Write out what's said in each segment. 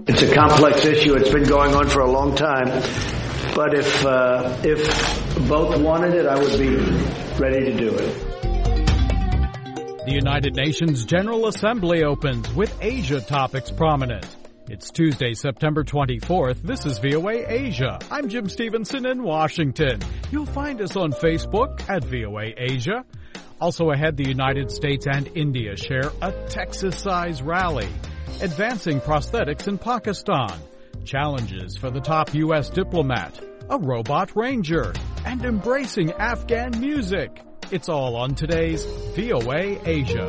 It's a complex issue. It's been going on for a long time. But if both wanted it, I would be ready to do it. The United Nations General Assembly opens with Asia topics prominent. It's Tuesday, September 24th. This is VOA Asia. I'm Jim Stevenson in Washington. You'll find us on Facebook at VOA Asia. Also ahead, the United States and India share a Texas-sized rally. Advancing prosthetics in Pakistan. Challenges for the top U.S. diplomat. A robot ranger. And embracing Afghan music. It's all on today's VOA Asia.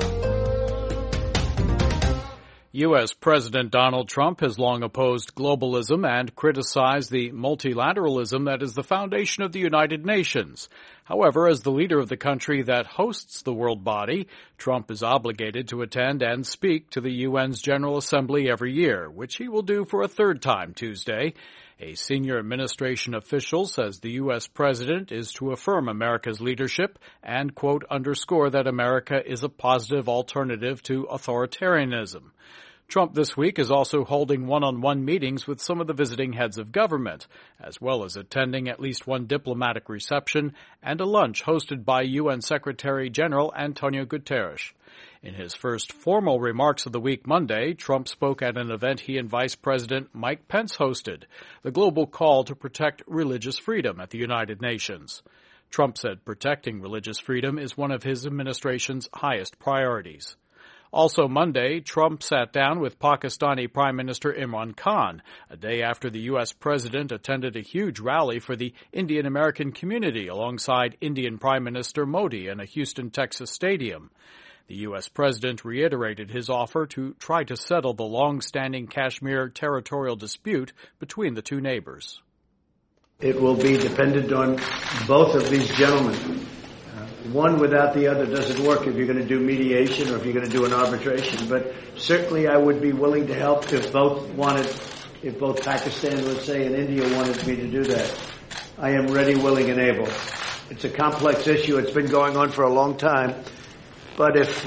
U.S. President Donald Trump has long opposed globalism and criticized the multilateralism that is the foundation of the United Nations. However, as the leader of the country that hosts the world body, Trump is obligated to attend and speak to the UN's General Assembly every year, which he will do for a third time Tuesday. A senior administration official says the U.S. president is to affirm America's leadership and, quote, underscore that America is a positive alternative to authoritarianism. Trump this week is also holding one-on-one meetings with some of the visiting heads of government, as well as attending at least one diplomatic reception and a lunch hosted by UN Secretary General Antonio Guterres. In his first formal remarks of the week Monday, Trump spoke at an event he and Vice President Mike Pence hosted, the global call to protect religious freedom at the United Nations. Trump said protecting religious freedom is one of his administration's highest priorities. Also Monday, Trump sat down with Pakistani Prime Minister Imran Khan, a day after the U.S. president attended a huge rally for the Indian American community alongside Indian Prime Minister Modi in a Houston, Texas stadium. The U.S. president reiterated his offer to try to settle the long-standing Kashmir territorial dispute between the two neighbors. It will be dependent on both of these gentlemen. One without the other doesn't work if you're going to do mediation or if you're going to do an arbitration. But certainly I would be willing to help if both Pakistan, let's say, and India wanted me to do that. I am ready, willing, and able. It's a complex issue. It's been going on for a long time. But if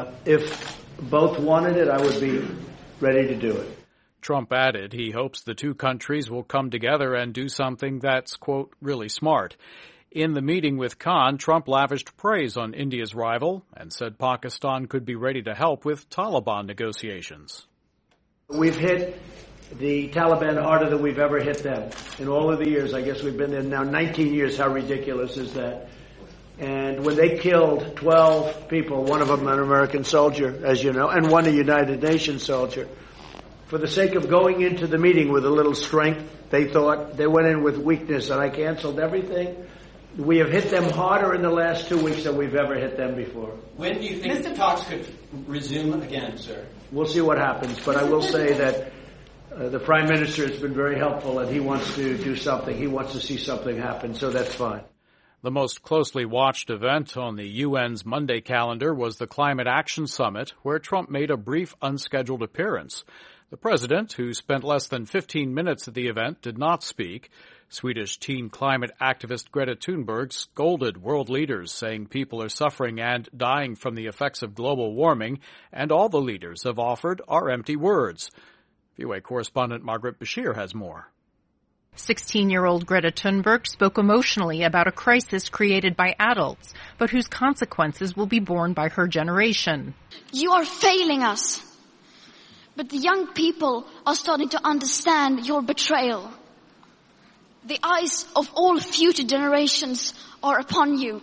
both wanted it, I would be ready to do it. Trump added he hopes the two countries will come together and do something that's, quote, really smart. In the meeting with Khan, Trump lavished praise on India's rival and said Pakistan could be ready to help with Taliban negotiations. We've hit the Taliban harder than we've ever hit them. In all of the years, I guess we've been there now 19 years. How ridiculous is that? And when they killed 12 people, one of them an American soldier, as you know, and one a United Nations soldier, for the sake of going into the meeting with a little strength, they thought they went in with weakness, and I canceled everything. We have hit them harder in the last 2 weeks than we've ever hit them before. When do you think the talks could resume again, sir? We'll see what happens, but I will say that the Prime Minister has been very helpful, and he wants to do something. He wants to see something happen, so that's fine. The most closely watched event on the UN's Monday calendar was the Climate Action Summit, where Trump made a brief unscheduled appearance. The president, who spent less than 15 minutes at the event, did not speak. Swedish teen climate activist Greta Thunberg scolded world leaders, saying people are suffering and dying from the effects of global warming, and all the leaders have offered are empty words. VOA correspondent Margaret Bashir has more. 16-year-old Greta Thunberg spoke emotionally about a crisis created by adults, but whose consequences will be borne by her generation. You are failing us, but the young people are starting to understand your betrayal. The eyes of all future generations are upon you.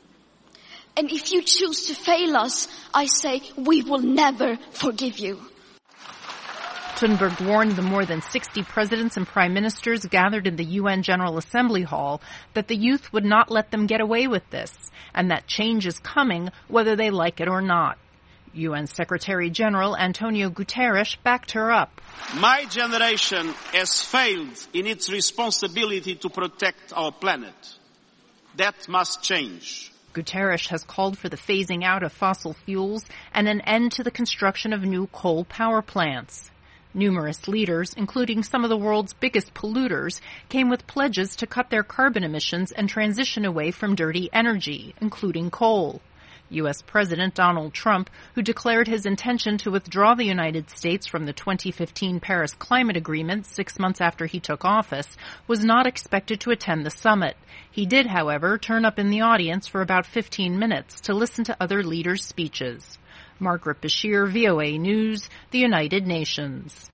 And if you choose to fail us, I say we will never forgive you. Thunberg warned the more than 60 presidents and prime ministers gathered in the UN General Assembly Hall that the youth would not let them get away with this, and that change is coming whether they like it or not. UN Secretary General Antonio Guterres backed her up. My generation has failed in its responsibility to protect our planet. That must change. Guterres has called for the phasing out of fossil fuels and an end to the construction of new coal power plants. Numerous leaders, including some of the world's biggest polluters, came with pledges to cut their carbon emissions and transition away from dirty energy, including coal. U.S. President Donald Trump, who declared his intention to withdraw the United States from the 2015 Paris Climate Agreement 6 months after he took office, was not expected to attend the summit. He did, however, turn up in the audience for about 15 minutes to listen to other leaders' speeches. Margaret Bashir, VOA News, the United Nations.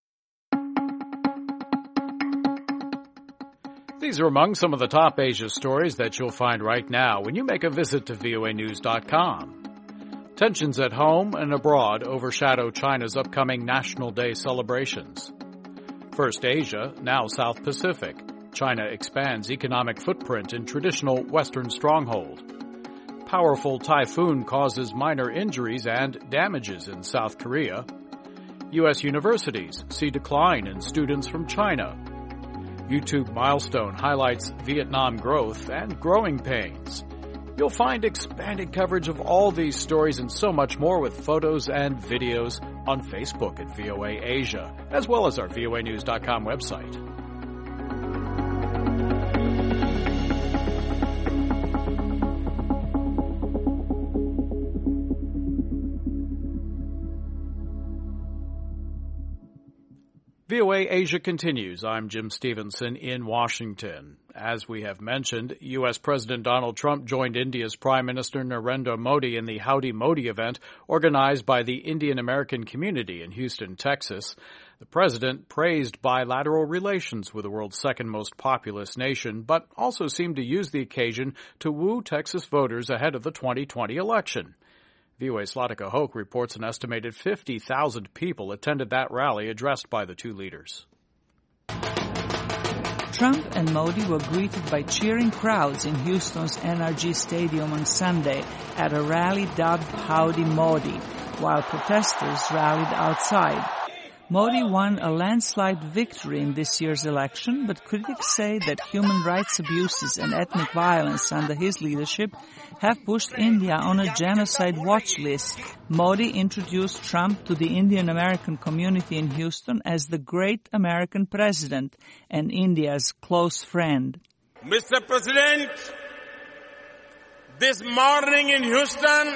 These are among some of the top Asia stories that you'll find right now when you make a visit to voanews.com. Tensions at home and abroad overshadow China's upcoming National Day celebrations. First Asia, now South Pacific. China expands economic footprint in traditional Western stronghold. Powerful typhoon causes minor injuries and damages in South Korea. U.S. universities see decline in students from China. YouTube milestone highlights Vietnam growth and growing pains. You'll find expanded coverage of all these stories and so much more with photos and videos on Facebook at VOA Asia, as well as our voanews.com website. VOA Asia continues. I'm Jim Stevenson in Washington. As we have mentioned, U.S. President Donald Trump joined India's Prime Minister Narendra Modi in the Howdy Modi event organized by the Indian American community in Houston, Texas. The president praised bilateral relations with the world's second most populous nation, but also seemed to use the occasion to woo Texas voters ahead of the 2020 election. VOA's Zlatica Hoke reports an estimated 50,000 people attended that rally addressed by the two leaders. Trump and Modi were greeted by cheering crowds in Houston's NRG Stadium on Sunday at a rally dubbed Howdy Modi, while protesters rallied outside. Modi won a landslide victory in this year's election, but critics say that human rights abuses and ethnic violence under his leadership have pushed India on a genocide watch list. Modi introduced Trump to the Indian American community in Houston as the great American president and India's close friend. Mr. President, this morning in Houston,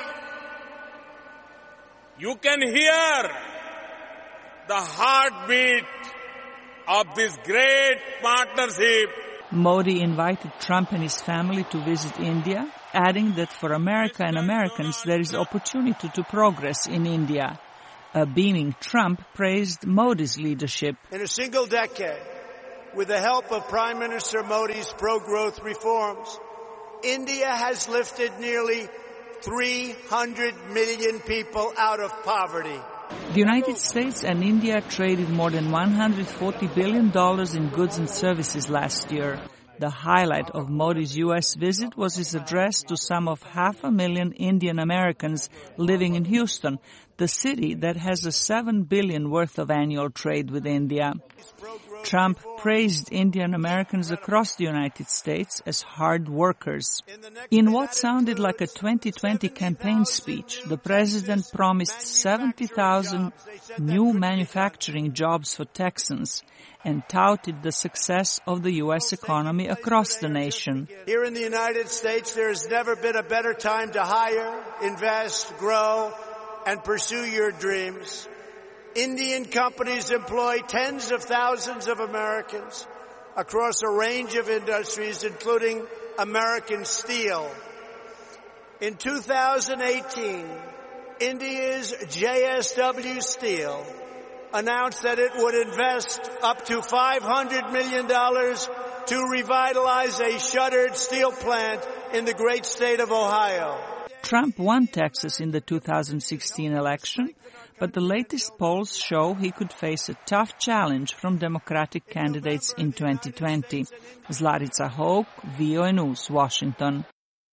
you can hear the heartbeat of this great partnership. Modi invited Trump and his family to visit India, adding that for America and Americans there is opportunity to progress in India. A beaming Trump praised Modi's leadership. In a single decade, with the help of Prime Minister Modi's pro-growth reforms, India has lifted nearly 300 million people out of poverty. The United States and India traded more than $140 billion in goods and services last year. The highlight of Modi's U.S. visit was his address to some of 500,000 Indian Americans living in Houston, the city that has a $7 billion worth of annual trade with India. Trump praised Indian Americans across the United States as hard workers. In what sounded like a 2020 campaign speech, the president promised 70,000 new manufacturing jobs for Texans and touted the success of the U.S. economy across the nation. Here in the United States, there has never been a better time to hire, invest, grow, and pursue your dreams. Indian companies employ tens of thousands of Americans across a range of industries, including American steel. In 2018, India's JSW Steel announced that it would invest up to $500 million to revitalize a shuttered steel plant in the great state of Ohio. Trump won Texas in the 2016 election, but the latest polls show he could face a tough challenge from Democratic candidates in 2020. Zlatica Hoke, VOA News, Washington.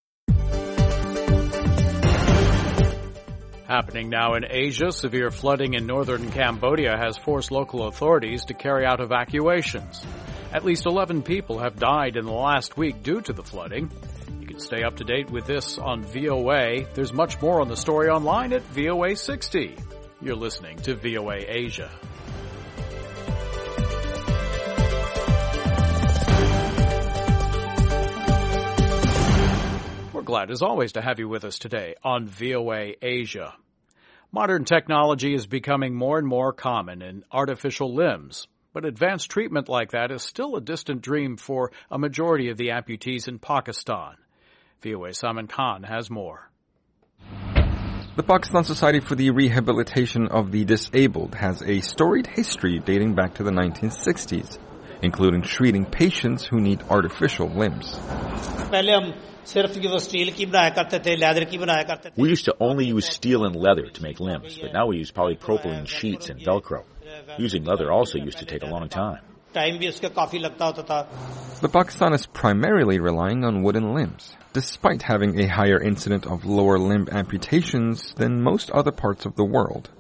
Happening now in Asia, severe flooding in northern Cambodia has forced local authorities to carry out evacuations. At least 11 people have died in the last week due to the flooding. You can stay up to date with this on VOA. There's much more on the story online at VOA 60. You're listening to VOA Asia. We're glad, as always, to have you with us today on VOA Asia. Modern technology is becoming more and more common in artificial limbs, but advanced treatment like that is still a distant dream for a majority of the amputees in Pakistan. VOA Salman Khan has more. The Pakistan Society for the Rehabilitation of the Disabled has a storied history dating back to the 1960s, including treating patients who need artificial limbs. We used to only use steel and leather to make limbs, but now we use polypropylene sheets and Velcro. Using leather also used to take a long time. The Pakistan is primarily relying on wooden limbs, despite having a higher incidence of lower limb amputations than most other parts of the world.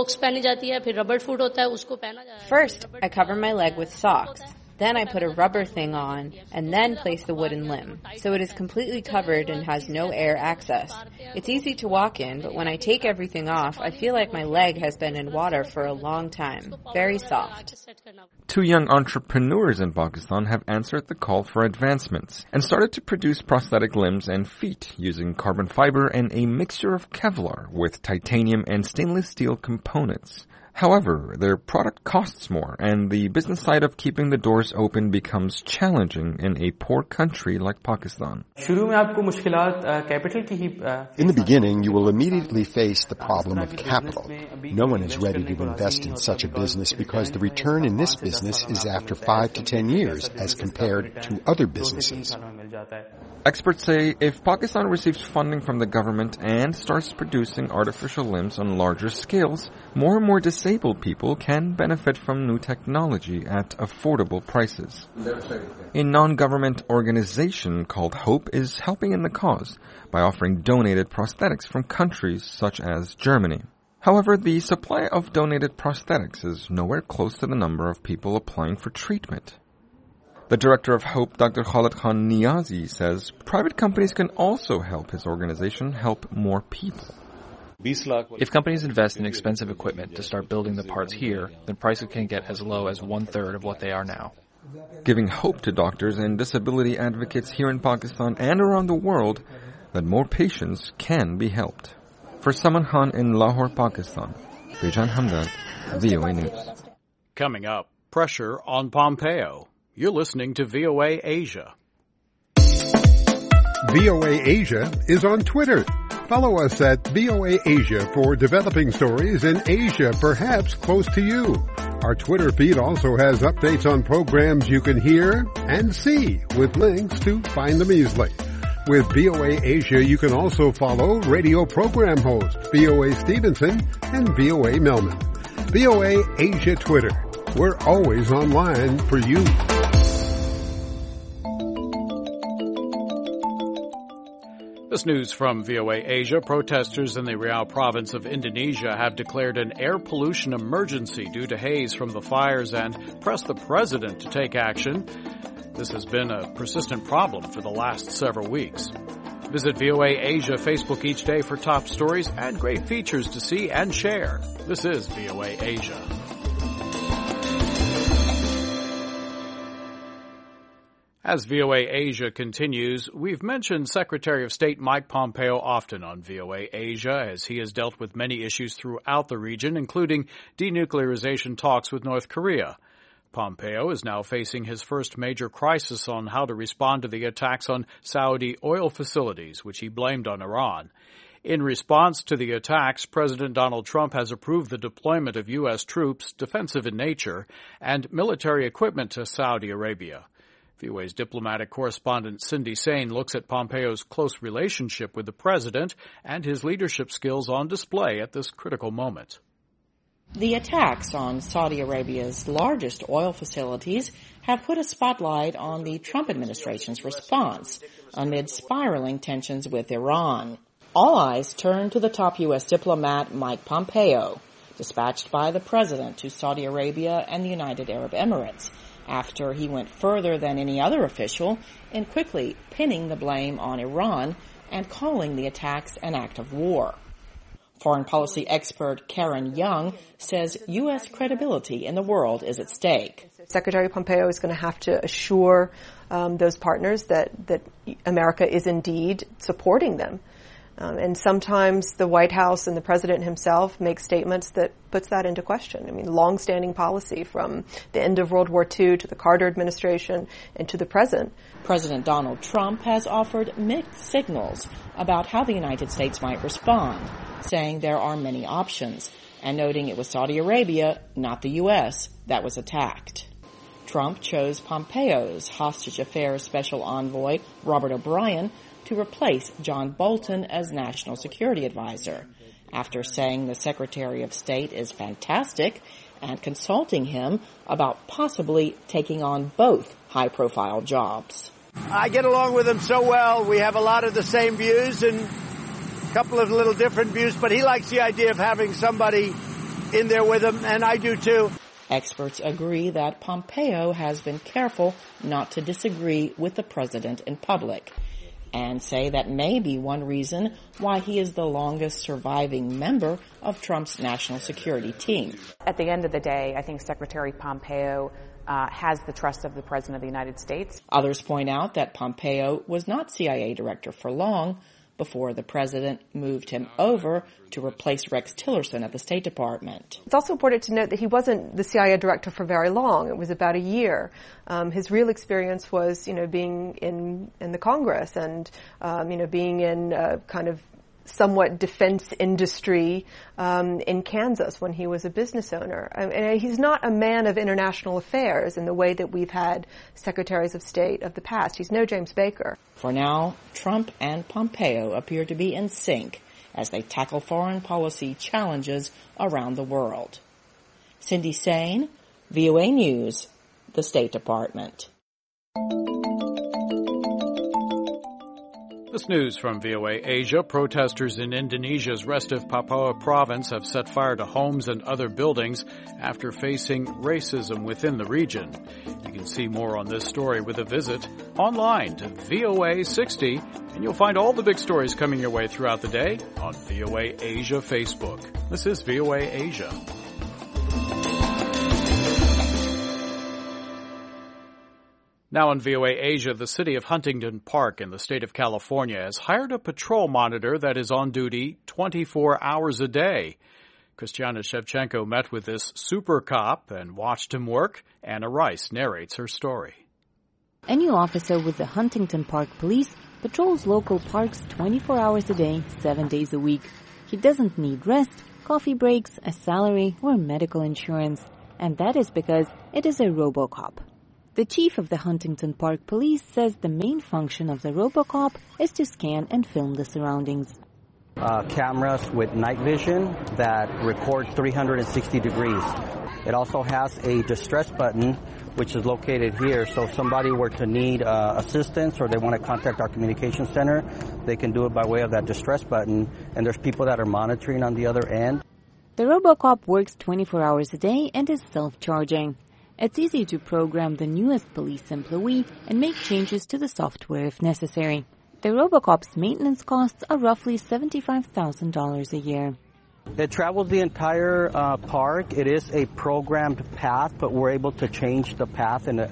First, I cover my leg with socks. Then I put a rubber thing on, and then place the wooden limb, so it is completely covered and has no air access. It's easy to walk in, but when I take everything off, I feel like my leg has been in water for a long time. Very soft. 2 young entrepreneurs in Pakistan have answered the call for advancements and started to produce prosthetic limbs and feet using carbon fiber and a mixture of Kevlar with titanium and stainless steel components. However, their product costs more, and the business side of keeping the doors open becomes challenging in a poor country like Pakistan. In the beginning, you will immediately face the problem of capital. No one is ready to invest in such a business because the return in this business is after 5 to 10 years as compared to other businesses. Experts say if Pakistan receives funding from the government and starts producing artificial limbs on larger scales, more and more disabled people can benefit from new technology at affordable prices. A non-government organization called HOPE is helping in the cause by offering donated prosthetics from countries such as Germany. However, the supply of donated prosthetics is nowhere close to the number of people applying for treatment. The director of HOPE, Dr. Khalid Khan Niazi, says private companies can also help his organization help more people. If companies invest in expensive equipment to start building the parts here, then prices can get as low as 1/3 of what they are now. Giving hope to doctors and disability advocates here in Pakistan and around the world that more patients can be helped. For Salman Khan in Lahore, Pakistan, Bijan Hamdan, VOA News. Coming up, pressure on Pompeo. You're listening to VOA Asia. VOA Asia is on Twitter. Follow us at VOA Asia for developing stories in Asia, perhaps close to you. Our Twitter feed also has updates on programs you can hear and see with links to find them easily. With VOA Asia, you can also follow radio program hosts VOA Stevenson and VOA Melman. VOA Asia Twitter. We're always online for you. This news from VOA Asia. Protesters in the Riau province of Indonesia have declared an air pollution emergency due to haze from the fires and pressed the president to take action. This has been a persistent problem for the last several weeks. Visit VOA Asia Facebook each day for top stories and great features to see and share. This is VOA Asia. As VOA Asia continues, we've mentioned Secretary of State Mike Pompeo often on VOA Asia as he has dealt with many issues throughout the region, including denuclearization talks with North Korea. Pompeo is now facing his first major crisis on how to respond to the attacks on Saudi oil facilities, which he blamed on Iran. In response to the attacks, President Donald Trump has approved the deployment of U.S. troops, defensive in nature, and military equipment to Saudi Arabia. VOA's diplomatic correspondent Cindy Sain looks at Pompeo's close relationship with the president and his leadership skills on display at this critical moment. The attacks on Saudi Arabia's largest oil facilities have put a spotlight on the Trump administration's response amid spiraling tensions with Iran. All eyes turn to the top U.S. diplomat Mike Pompeo, dispatched by the president to Saudi Arabia and the United Arab Emirates, after he went further than any other official in quickly pinning the blame on Iran and calling the attacks an act of war. Foreign policy expert Karen Young says U.S. credibility in the world is at stake. Secretary Pompeo is going to have to assure those partners that America is indeed supporting them. And sometimes the White House and the president himself make statements that puts that into question. I mean, long-standing policy from the end of World War II to the Carter administration and to the present. President Donald Trump has offered mixed signals about how the United States might respond, saying there are many options, and noting it was Saudi Arabia, not the U.S., that was attacked. Trump chose Pompeo's hostage affairs special envoy, Robert O'Brien, to replace John Bolton as National Security Advisor, after saying the Secretary of State is fantastic and consulting him about possibly taking on both high-profile jobs. I get along with him so well. We have a lot of the same views and a couple of little different views, but he likes the idea of having somebody in there with him, and I do too. Experts agree that Pompeo has been careful not to disagree with the president in public, and say that may be one reason why he is the longest surviving member of Trump's national security team. At the end of the day, I think Secretary Pompeo has the trust of the President of the United States. Others point out that Pompeo was not CIA director for long before the president moved him over to replace Rex Tillerson at the State Department. It's also important to note that he wasn't the CIA director for very long. It was about a year. His real experience was, being in the Congress and, being in kind of somewhat defense industry in Kansas when he was a business owner. And he's not a man of international affairs in the way that we've had secretaries of state of the past. He's no James Baker. For now, Trump and Pompeo appear to be in sync as they tackle foreign policy challenges around the world. Cindy Sain, VOA News, the State Department. This news from VOA Asia. Protesters in Indonesia's Restif Papua province have set fire to homes and other buildings after facing racism within the region. You can see more on this story with a visit online to VOA 60, and you'll find all the big stories coming your way throughout the day on VOA Asia Facebook. This is VOA Asia. Now on VOA Asia, the city of Huntington Park in the state of California has hired a patrol monitor that is on duty 24 hours a day. Christiana Shevchenko met with this super cop and watched him work. Anna Rice narrates her story. A new officer with the Huntington Park Police patrols local parks 24 hours a day, 7 days a week. He doesn't need rest, coffee breaks, a salary, or medical insurance. And that is because it is a RoboCop. The chief of the Huntington Park Police says the main function of the RoboCop is to scan and film the surroundings. Cameras with night vision that record 360 degrees. It also has a distress button, which is located here. So if somebody were to need assistance or they want to contact our communication center, they can do it by way of that distress button. And there's people that are monitoring on the other end. The RoboCop works 24 hours a day and is self-charging. It's easy to program the newest police employee and make changes to the software if necessary. The RoboCop's maintenance costs are roughly $75,000 a year. It travels the entire park. It is a programmed path, but we're able to change the path and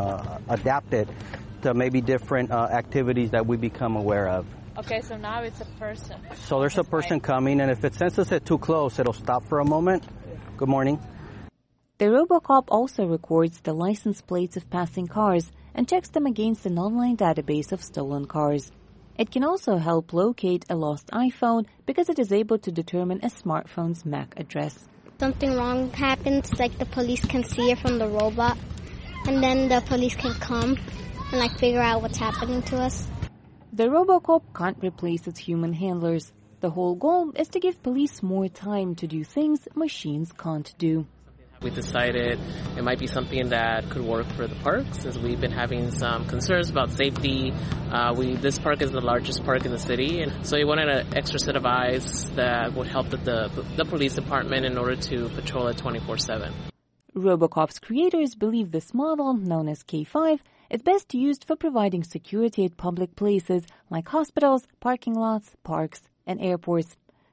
adapt it to maybe different activities that we become aware of. Okay, so now it's a person. So there's a person coming, and if it senses it too close, it'll stop for a moment. Good morning. The RoboCop also records the license plates of passing cars and checks them against an online database of stolen cars. It can also help locate a lost iPhone because it is able to determine a smartphone's MAC address. Something wrong happens, like the police can see it from the robot, and then the police can come and figure out what's happening to us. The RoboCop can't replace its human handlers. The whole goal is to give police more time to do things machines can't do. We decided it might be something that could work for the park since we've been having some concerns about safety. This park is the largest park in the city, and so we wanted an extra set of eyes that would help the police department in order to patrol it 24/7. RoboCop's creators believe this model, known as K5, is best used for providing security at public places like hospitals, parking lots, parks, and airports.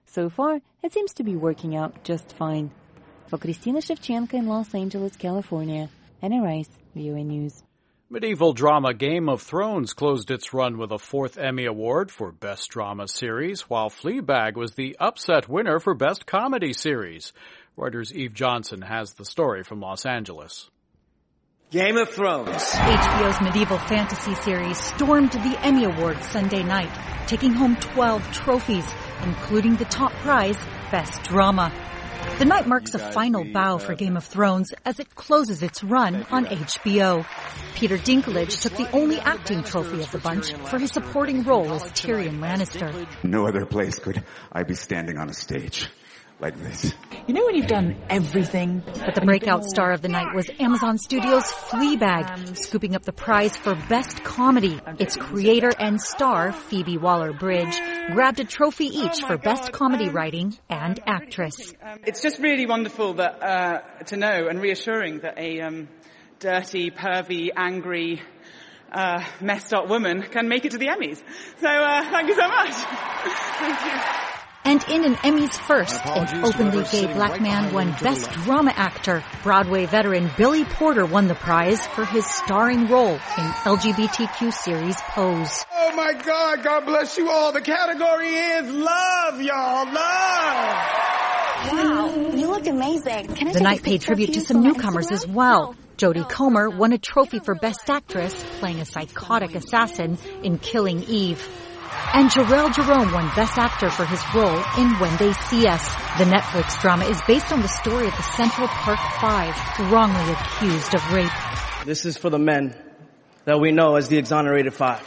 So far, it seems to be working out just fine. For Christina Shevchenko in Los Angeles, California, Anna Rice, VOA News. Medieval drama Game of Thrones closed its run with a 4th Emmy Award for Best Drama Series, while Fleabag was the upset winner for Best Comedy Series. Reuters' Eve Johnson has the story from Los Angeles. Game of Thrones. HBO's medieval fantasy series stormed the Emmy Awards Sunday night, taking home 12 trophies, including the top prize, Best Drama. The night marks a final bow for Game of Thrones as it closes its run on HBO. Peter Dinklage took the only acting trophy of the bunch for his supporting role as Tyrion Lannister. No other place could I be standing on a stage like this. You know when you've done everything? But the breakout star of the night was Amazon Studios' Fleabag, scooping up the prize for Best Comedy. Its creator and star, Phoebe Waller-Bridge, grabbed a trophy each for Best Comedy Writing and Actress. It's just really wonderful that to know and reassuring that a dirty, pervy, angry, messed up woman can make it to the Emmys. So thank you so much. Thank you. And in an Emmys first, an openly gay black man won Best Drama Actor. Broadway veteran Billy Porter won the prize for his starring role in LGBTQ series Pose. Oh my God, God bless you all. The category is love, y'all, love. Wow, you look amazing. The night paid tribute to some newcomers as well. Jodie Comer won a trophy for Best Actress, playing a psychotic assassin in Killing Eve. And Jarrell Jerome won Best Actor for his role in When They See Us. The Netflix drama is based on the story of the Central Park Five, wrongly accused of rape. This is for the men that we know as the Exonerated Five.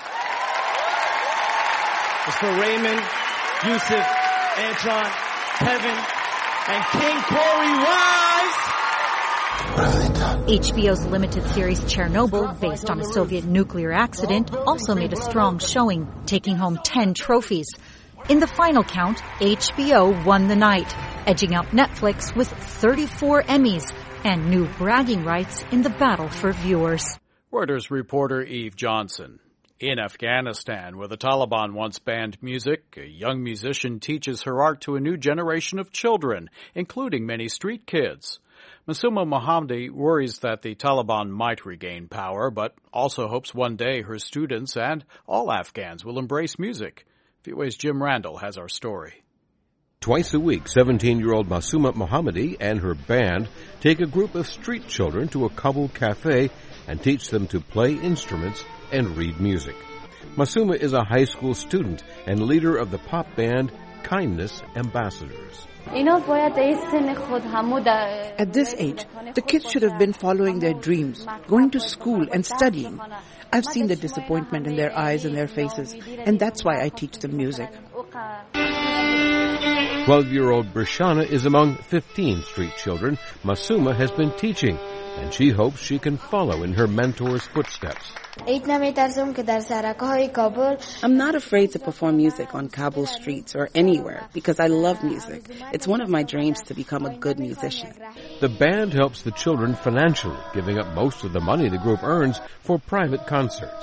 It's for Raymond, Yusuf, Antron, Kevin, and King Corey Wise. HBO's limited series Chernobyl, based on a Soviet nuclear accident, also made a strong showing, taking home 10 trophies. In the final count, HBO won the night, edging out Netflix with 34 Emmys and new bragging rights in the battle for viewers. Reuters reporter Eve Johnson. In Afghanistan, where the Taliban once banned music, a young musician teaches her art to a new generation of children, including many street kids. Masuma Mohammadi worries that the Taliban might regain power, but also hopes one day her students and all Afghans will embrace music. VOA's Jim Randall has our story. Twice a week, 17-year-old Masuma Mohammadi and her band take a group of street children to a Kabul cafe and teach them to play instruments and read music. Masuma is a high school student and leader of the pop band Kindness Ambassadors. At this age, the kids should have been following their dreams, going to school and studying. I've seen the disappointment in their eyes and their faces, and that's why I teach them music. 12-year-old Brishana is among 15 street children Masuma has been teaching, and she hopes she can follow in her mentor's footsteps. I'm not afraid to perform music on Kabul streets or anywhere because I love music. It's one of my dreams to become a good musician. The band helps the children financially, giving up most of the money the group earns for private concerts.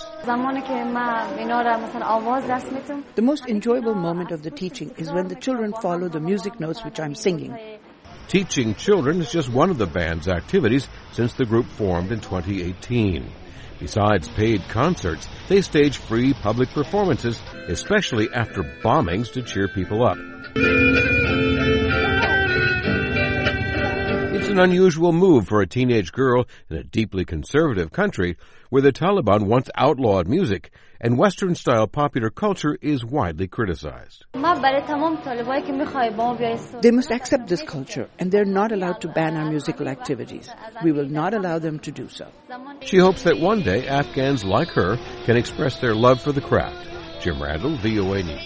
The most enjoyable moment of the teaching is when the children follow the music notes which I'm singing. Teaching children is just one of the band's activities since the group formed in 2018. Besides paid concerts, they stage free public performances, especially after bombings, to cheer people up. It's an unusual move for a teenage girl in a deeply conservative country where the Taliban once outlawed music and Western-style popular culture is widely criticized. They must accept this culture, and they're not allowed to ban our musical activities. We will not allow them to do so. She hopes that one day Afghans like her can express their love for the craft. Jim Randall, VOA News.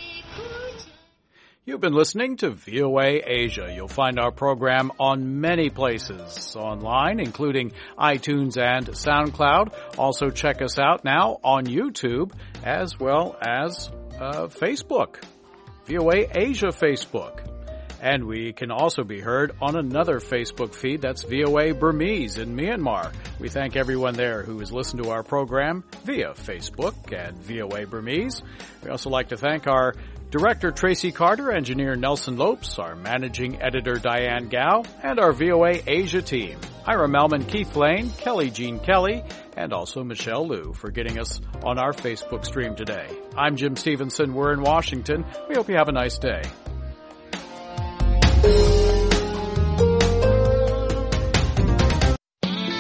You've been listening to VOA Asia. You'll find our program on many places online, including iTunes and SoundCloud. Also check us out now on YouTube as well as Facebook, VOA Asia Facebook. And we can also be heard on another Facebook feed, that's VOA Burmese in Myanmar. We thank everyone there who has listened to our program via Facebook and VOA Burmese. We also like to thank our Director Tracy Carter, engineer Nelson Lopes, our managing editor Diane Gao, and our VOA Asia team, Ira Melman, Keith Lane, Kelly Jean Kelly, and also Michelle Liu for getting us on our Facebook stream today. I'm Jim Stevenson. We're in Washington. We hope you have a nice day.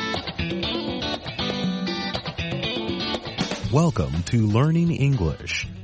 Welcome to Learning English.